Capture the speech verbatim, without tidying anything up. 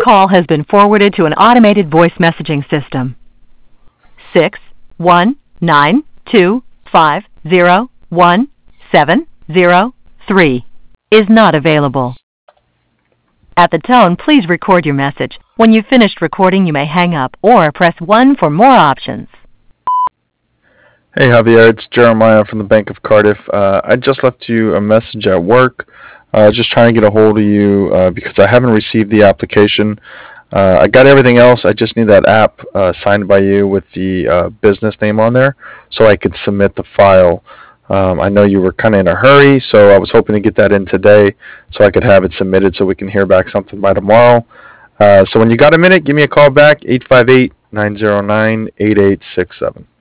call has been forwarded to an automated voice messaging system. Six one nine two five zero one seven zero three is not available. At the tone, please record your message. When you've finished recording, you may hang up or press one for more options. Hey Javier, it's Jeremiah from the Bank of Cardiff. Uh, I just left you a message at work, uh, just trying to get a hold of you uh, because I haven't received the application. Uh, I got everything else. I just need that app uh, signed by you with the uh, business name on there so I could submit the file. Um, I know you were kind of in a hurry, so I was hoping to get that in today so I could have it submitted so we can hear back something by tomorrow. Uh, so when you got a minute, give me a call back, eight five eight, nine zero nine, eight eight six seven.